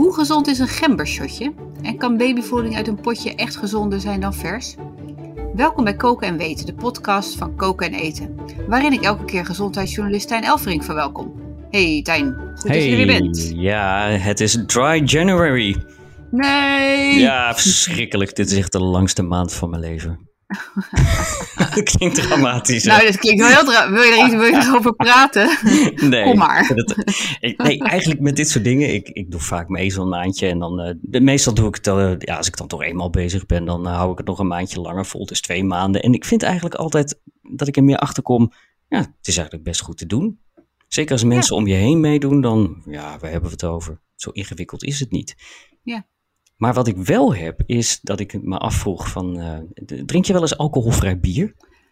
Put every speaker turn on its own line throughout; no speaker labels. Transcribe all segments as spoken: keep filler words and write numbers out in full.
Hoe gezond is een gembershotje? En kan babyvoeding uit een potje echt gezonder zijn dan vers? Welkom bij Koken en Weten, de podcast van Koken en Eten. Waarin ik elke keer gezondheidsjournalist Tijn Elfrink verwelkom. Hey Tijn, goed
hey,
dat je er weer bent.
Ja, het is Dry January.
Nee!
Ja, verschrikkelijk. Dit is echt de langste maand van mijn leven. Dat klinkt dramatisch. Hè?
Nou, dat klinkt wel heel dra- Wil je er iets wil je erover praten?
Nee,
Kom maar.
Dat, ik, nee, eigenlijk met dit soort dingen, ik, ik doe vaak meestal een maandje en dan, uh, meestal doe ik het, uh, ja, als ik dan toch eenmaal bezig ben, dan uh, hou ik het nog een maandje langer vol, dus twee maanden. En ik vind eigenlijk altijd dat ik er meer achter kom, ja, het is eigenlijk best goed te doen. Zeker als mensen ja. om je heen meedoen, dan, ja, waar hebben we het over? Zo ingewikkeld is het niet.
Ja.
Maar wat ik wel heb, is dat ik me afvroeg van, uh, drink je wel eens alcoholvrij bier?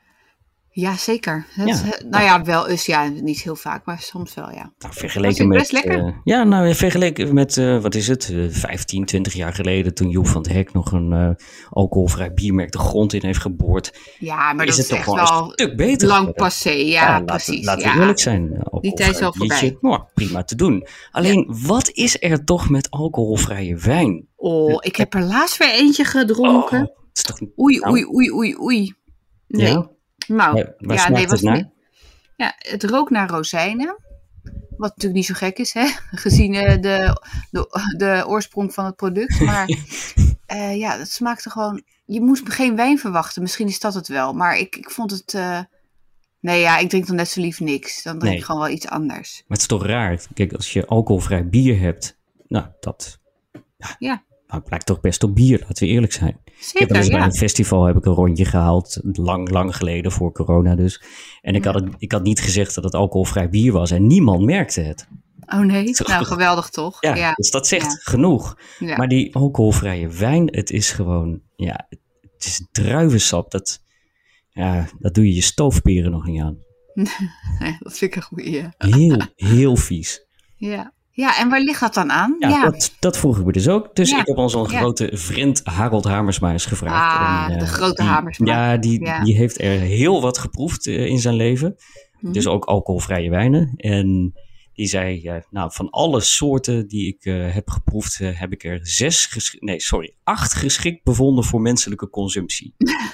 Ja, zeker. Dat,
ja.
Nou ja, wel eens, ja, niet heel vaak, maar soms wel, ja.
Nou, vergeleken met,
best lekker.
Uh, ja, nou, vergeleken met, uh, wat is het, uh, vijftien, twintig jaar geleden, toen Joep van het Hek nog een uh, alcoholvrij biermerk de grond in heeft geboord.
Ja, maar
is
dat
het
is
toch
echt
wel
wel
een stuk beter.
Lang passé, ja, ja precies.
Laten we
ja.
eerlijk zijn.
Die tijd is al voorbij.
Nou, prima te doen. Alleen, ja. wat is er toch met alcoholvrije wijn?
Oh, ik heb er laatst weer eentje gedronken.
Oh, is toch...
Oei, oei, oei, oei, oei. Nee.
Ja?
Nou,
ja, waar
ja, nee,
het naar?
Niet. Ja, het rook naar rozijnen. Wat natuurlijk niet zo gek is, hè? Gezien uh, de, de, de oorsprong van het product. Maar uh, ja, het smaakte gewoon... Je moest geen wijn verwachten. Misschien is dat het wel. Maar ik, ik vond het... Uh, nee, ja, ik drink dan net zo lief niks. Dan drink
nee.
ik gewoon wel iets anders.
Maar het is toch raar? Kijk, als je alcoholvrij bier hebt... Nou, dat... Ja.
ja.
Nou, het lijkt toch best op bier, laten we eerlijk zijn.
Zeker,
ik heb wel eens
ja.
bij een festival heb ik een rondje gehaald, lang, lang geleden, voor corona dus. En ik, ja. had het, ik had niet gezegd dat het alcoholvrij bier was en niemand merkte het.
Oh nee, toch, nou geweldig toch?
Ja, ja. Dus dat zegt ja. genoeg. Ja. Maar die alcoholvrije wijn, het is gewoon, ja, het is druivensap. Dat, ja, dat doe je je stoofperen nog niet aan.
Nee, dat vind ik een goeie. Ja.
Heel, heel vies.
Ja. Ja, en waar ligt dat dan aan?
Ja, ja. Dat, dat vroeg ik me dus ook. Dus ja. ik heb onze ja. grote vriend Harold Hamersma eens gevraagd.
Ah,
en, uh,
de grote
die,
Hamersma.
Ja, die, ja, die heeft er heel wat geproefd uh, in zijn leven. Mm-hmm. Dus ook alcoholvrije wijnen. En die zei, uh, nou, van alle soorten die ik uh, heb geproefd, uh, heb ik er zes, gesch- nee, sorry, acht geschikt bevonden voor menselijke consumptie.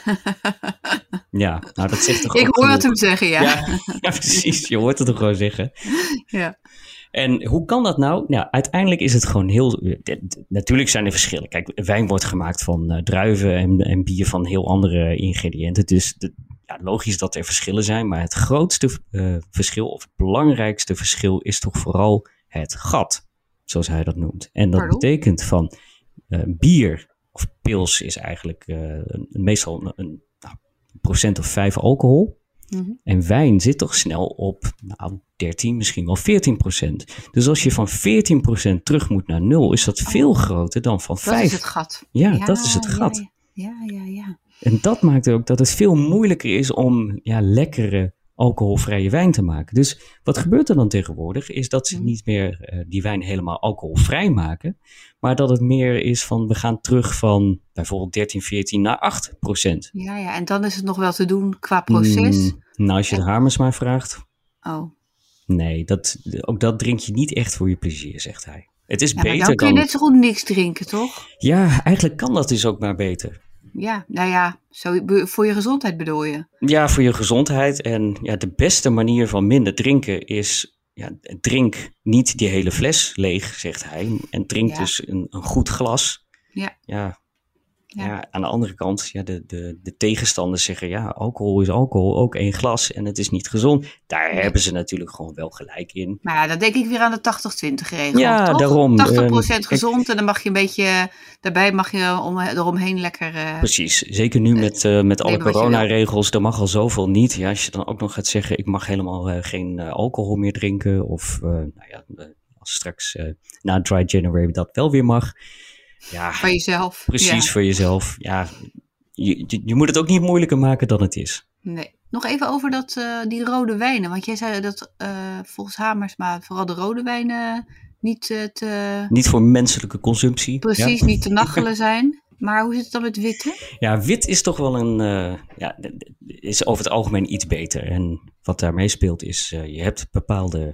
Ja, nou dat zegt toch
ik
ook
hoor
genoeg.
het hem zeggen, ja.
ja. Ja, precies. Je hoort het toch gewoon zeggen.
Ja.
En hoe kan dat nou? Nou, uiteindelijk is het gewoon heel... Natuurlijk zijn er verschillen. Kijk, wijn wordt gemaakt van uh, druiven en, en bier van heel andere ingrediënten. Dus de, ja, logisch dat er verschillen zijn. Maar het grootste uh, verschil, of het belangrijkste verschil, is toch vooral het gat. Zoals hij dat noemt. En dat Pardon? betekent van uh, bier, of pils is eigenlijk uh, een, meestal een, een nou, procent of vijf alcohol. Mm-hmm. En wijn zit toch snel op nou, dertien, misschien wel veertien procent. Dus als je van veertien procent terug moet naar nul, is dat veel oh. groter dan van vijf.
Dat is het gat.
Ja, ja dat is het gat.
Ja, ja, ja, ja.
En dat maakt ook dat het veel moeilijker is om ja, lekkere alcoholvrije wijn te maken. Dus wat gebeurt er dan tegenwoordig, is dat ze niet meer uh, die wijn helemaal alcoholvrij maken, maar dat het meer is van, we gaan terug van bijvoorbeeld dertien, veertien naar acht procent.
Ja, ja, en dan is het nog wel te doen qua proces.
Mm, nou, als je de Hamersma vraagt.
Oh.
Nee, dat, ook dat drink je niet echt voor je plezier, zegt hij. Het is
ja,
beter dan...
dan kun je net zo goed niks drinken, toch?
Ja, eigenlijk kan dat dus ook maar beter.
Ja, nou ja, zo, voor je gezondheid bedoel je?
Ja, voor je gezondheid. En ja, de beste manier van minder drinken is... Ja, drink niet die hele fles leeg, zegt hij. En drink ja. dus een, een goed glas.
Ja.
Ja. Ja. ja, aan de andere kant, ja, de, de, de tegenstanders zeggen, ja, alcohol is alcohol, ook één glas en het is niet gezond. Daar nee. hebben ze natuurlijk gewoon wel gelijk in.
Maar ja, dan denk ik weer aan de tachtig twintig regel,
ja,
toch?
daarom.
tachtig procent uh, gezond en dan mag je een beetje, daarbij mag je om, eromheen lekker... Uh,
Precies, zeker nu met, uh, met alle coronaregels, er mag al zoveel niet. Ja, als je dan ook nog gaat zeggen, ik mag helemaal uh, geen uh, alcohol meer drinken of, uh, nou ja, uh, als straks uh, na Dry January dat wel weer mag... Ja,
voor jezelf.
Precies,
ja.
voor jezelf. Ja, je, je, je moet het ook niet moeilijker maken dan het is.
Nee. Nog even over dat, uh, die rode wijnen. Want jij zei dat uh, volgens Hamersma vooral de rode wijnen niet uh, te...
Niet voor menselijke consumptie.
Precies,
ja.
niet te nachelen zijn. Maar hoe zit het dan met witte?
Ja, wit is toch wel een... Uh, ja, is over het algemeen iets beter. En wat daarmee speelt is, uh, je hebt bepaalde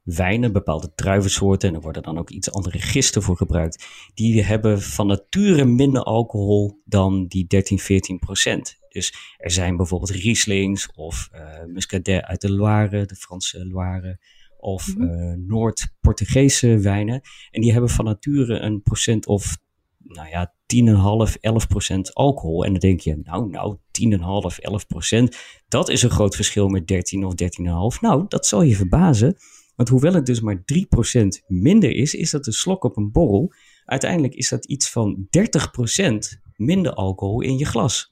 wijnen, bepaalde druivensoorten, en er worden dan ook iets andere gisten voor gebruikt, die hebben van nature minder alcohol dan die dertien, veertien procent. Dus er zijn bijvoorbeeld Rieslings of uh, Muscadet uit de Loire, de Franse Loire, of
Mhm.
uh, Noord-Portugese wijnen. En die hebben van nature een procent of, nou ja, tien komma vijf, elf procent alcohol. En dan denk je, nou, nou, tien komma vijf, elf procent, dat is een groot verschil met dertien of dertien komma vijf. Nou, dat zal je verbazen. Want hoewel het dus maar drie procent minder is, is dat een slok op een borrel. Uiteindelijk is dat iets van dertig procent minder alcohol in je glas.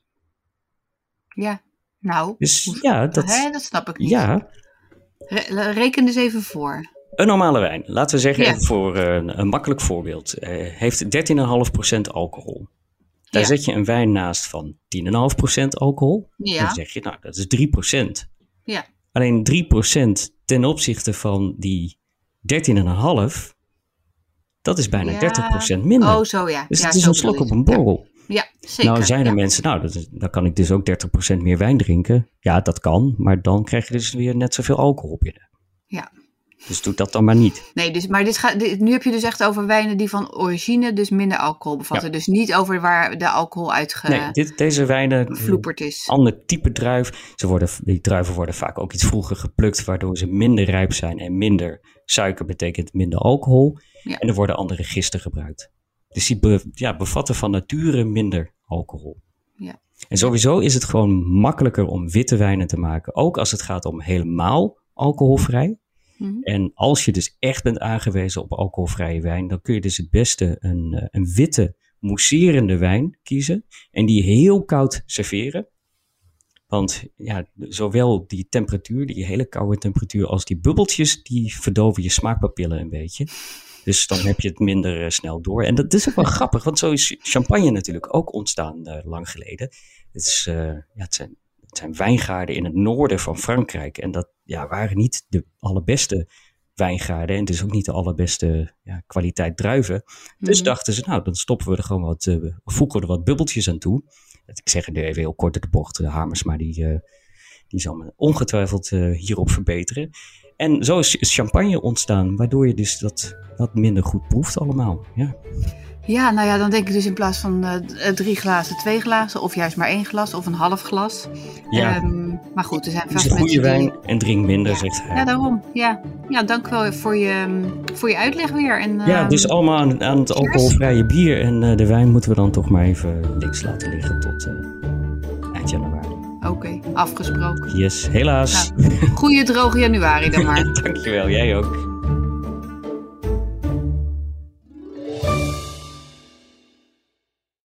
Ja, nou,
Dus
hoe-
ja, dat,
hè, dat snap ik niet.
ja,
Re- reken eens even voor.
een normale wijn, laten we zeggen,
Ja.
even voor uh, een, een makkelijk voorbeeld, uh, heeft dertien komma vijf procent alcohol. Daar
Ja.
zet je een wijn naast van tien komma vijf procent alcohol.
Ja.
Dan zeg je, nou, dat is drie procent.
Ja.
Alleen drie procent ten opzichte van die dertien komma vijf, dat is bijna
Ja.
dertig procent minder.
Oh, zo ja.
Dus
ja,
het is
zo
een slok
bedoel
op
je.
een borrel.
Ja, ja, zeker.
Nou zijn er
ja.
mensen, nou, dat is, dan kan ik dus ook dertig procent meer wijn drinken. Ja, dat kan, maar dan krijg je dus weer net zoveel alcohol binnen.
Ja.
Dus doe dat dan maar niet.
Nee, dus, maar dit gaat, dit- nu heb je dus echt over wijnen die van origine dus minder alcohol bevatten. Dus niet over waar de alcohol
Nee,
uitgevloeperd
dit, deze wijnen, eh,
is.
ander type druif. Ze worden, die druiven worden vaak ook iets vroeger geplukt, waardoor ze minder rijp zijn. En minder suiker betekent minder alcohol.
Ja.
En er worden andere gisten gebruikt. Dus die be- ja, bevatten van nature minder alcohol.
Ja.
En sowieso is het gewoon makkelijker om witte wijnen te maken. Ook als het gaat om helemaal alcoholvrij.
Mhm.
En als je dus echt bent aangewezen op alcoholvrije wijn, dan kun je dus het beste een, eh, een witte, mousserende wijn kiezen. En die heel koud serveren. Want ja, zowel die temperatuur, die hele koude temperatuur, als die bubbeltjes, die verdoven je smaakpapillen een beetje. Dus dan heb je het minder uh, snel door. En dat is ook wel grappig, want zo is champagne natuurlijk ook ontstaan uh, lang geleden. Het, is, uh, ja, het, zijn, het zijn wijngaarden in het noorden van Frankrijk. En dat ja, waren niet de allerbeste wijngaarden en dus ook niet de allerbeste ja, kwaliteit druiven. Dus
Mhm.
dachten ze, nou, dan stoppen we er gewoon wat, uh, voegen we er wat bubbeltjes aan toe. Ik zeg het nu even heel kort door de bocht, de Hamersma die, uh, die zal me ongetwijfeld uh, hierop verbeteren. En zo is champagne ontstaan, waardoor je dus dat wat minder goed proeft allemaal. Ja,
Ja, nou ja, dan denk ik dus in plaats van uh, drie glazen, twee glazen. Of juist maar één glas of een half glas.
ja.
Ehm, maar goed, er zijn
Het
vast
is een goede
mensen die...
wijn en drink minder,
Ja.
zegt hij.
Ja, daarom. Ja, ja dank wel voor je, voor je uitleg weer. En,
Ja,
ehm,
dus allemaal aan, aan het alcoholvrije bier. En uh, de wijn moeten we dan toch maar even links laten liggen tot uh, eind januari.
Oké, okay, afgesproken.
Yes, helaas.
Nou, goeie droge januari dan maar.
Dankjewel, jij ook.